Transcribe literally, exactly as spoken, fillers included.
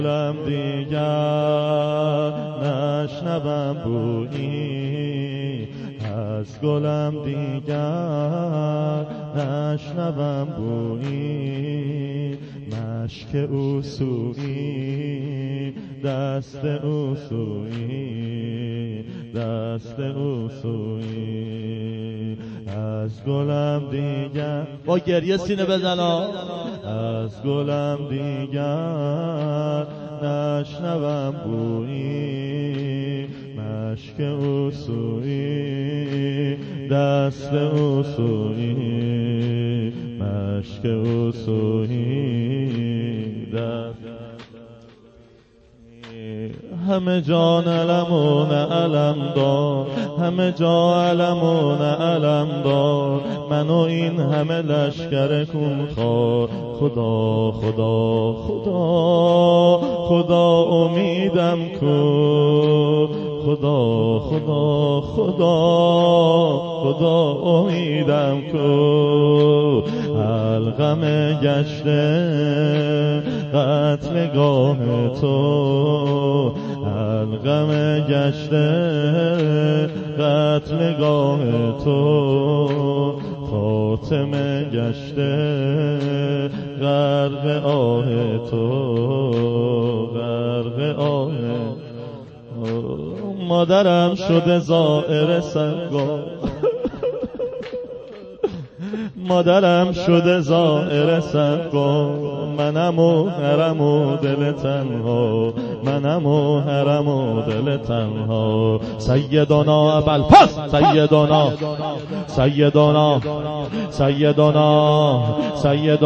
گلم دیگر نشنوم بویی، از گلم دیگر نشنوم بویی، مشک او سویی دست او سویی، دست او سویی، از گلم دیگر با گریه سینه بزنا، از گلم دیگر نشنوم بویی، مشک او سویی دست او سویی، مشک او سویی دست. همه جا علمون علم دار، همه جا علمون علم دار، من و این همه لشکر کن خار، خدا خدا خدا خدا امیدم کو، خدا خدا خدا خدا امیدم کو، الغم گشته قتلگاه تو، الغم گشته قتلگاه تو، فاطمه گشته غرق آه تو، غرق آه. مادرم شده زائر سنگار، مادرم شده زائر سنگار، منم و حرم و دل تنها، منم و حرم و دل تنها. سیدنا ابوالفضل، سیدنا سیدنا سیدنا سیدنا